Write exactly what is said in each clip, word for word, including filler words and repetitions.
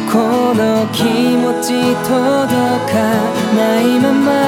この気持ち届かないまま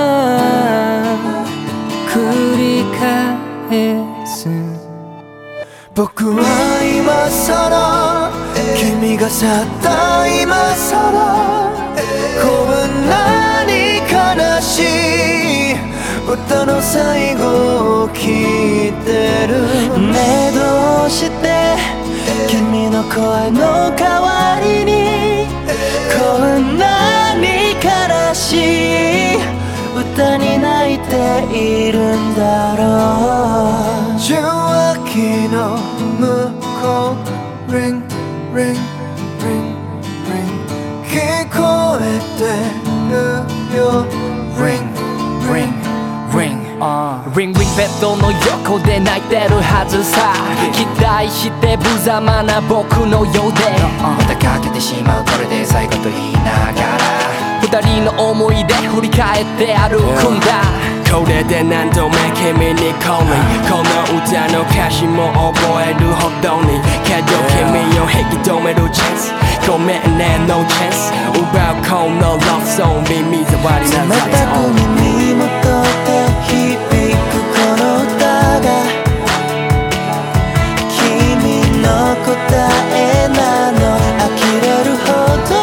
繰り返す。 僕は今さら君が去った今さらこんなに悲しい歌の最後を聞いてる。ねえどうして君の声の代わりにこんなに悲しい歌に泣いているんだろう。受話器の向こう Ring, ring, ring, ring 聞こえてるよ Ring, ring, ring リングリンベッドの横で泣いてるはずさ。期待して無様な僕のようでまたかけてしまうこれで最後と言いながら二人の思い出振り返って歩くんだ。 これで何度目君に call me この歌の歌詞も覚えるほどにけど君を引き止めるチャンスごめんね no chance 奪うこの love song 耳障りなまたく耳元で響くこの歌が君の答えなの呆れるほど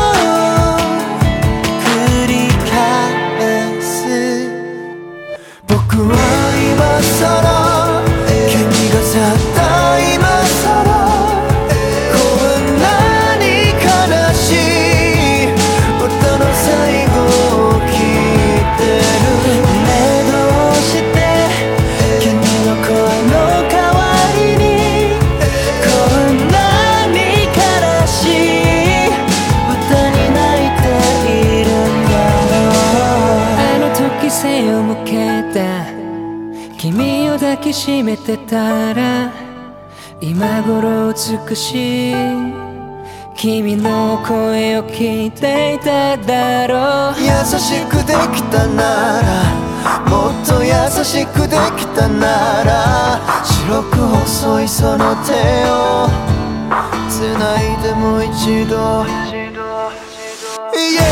繰り返す。僕は今さら君が去った今さらこんなに悲しい歌の最後を聞いてる。ねえどうして君の声の代わりにこんなに悲しい歌に泣いているんだろう。 あの時背を向けた君を抱きしめてたら今頃美しい君の声を聞いていただろう。 優しくできたならもっと優しくできたなら白く細いその手を繋いでもう一度 Yeah